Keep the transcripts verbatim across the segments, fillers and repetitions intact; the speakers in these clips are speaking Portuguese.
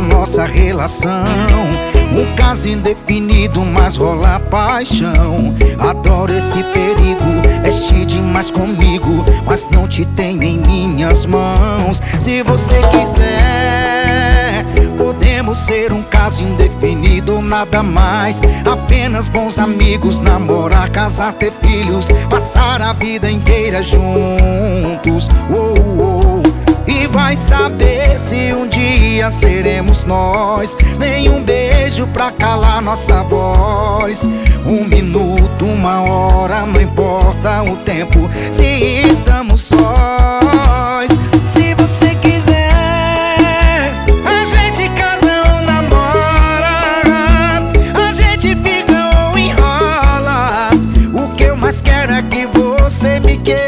nossa relação. Um caso indefinido, mas rola paixão. Adoro esse perigo, mexe demais comigo, mas não te tenho em minhas mãos. Se você quiser, podemos ser um caso indefinido, nada mais. Apenas bons amigos, namorar, casar, ter filhos, passar a vida inteira juntos. Oh, oh. E vai saber se um dia seremos nós. Nenhum beijo pra calar nossa voz. Um minuto, uma hora, não importa o tempo, se estamos sós. Se você quiser, a gente casa ou namora, a gente fica ou enrola. O que eu mais quero é que você me queira.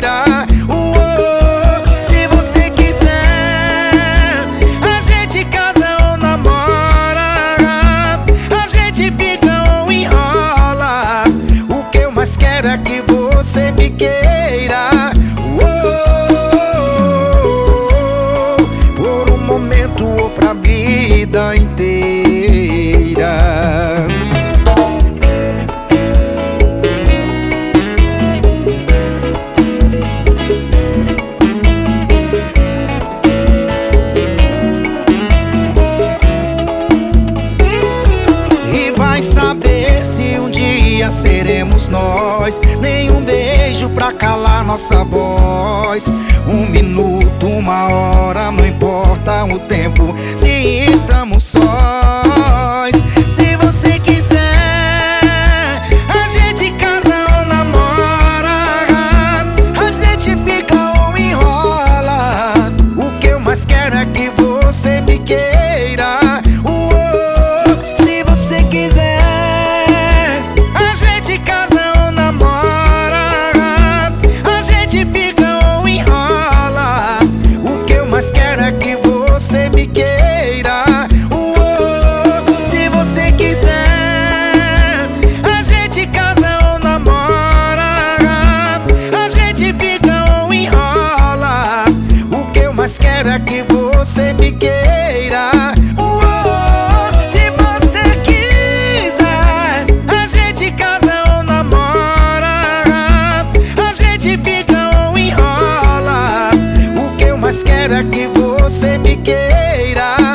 Mas quero é que você me queira. Oh, oh, oh, por um momento ou pra vida inteira. E vai saber se um dia seremos nós. Nenhum beijo pra calar nossa voz. Um minuto, uma hora, não importa o tempo, se estamos sós. Se você quiser, a gente casa ou namora, a gente fica ou enrola. O que eu mais quero é que você me queira. Mas quero é que você me queira. Oh, se você quiser, a gente casa ou namora, a gente fica ou enrola. O que eu mais quero é que você me queira. Oh, se você quiser, a gente casa ou namora, a gente fica ou enrola. O que eu mais quero é que você me queira.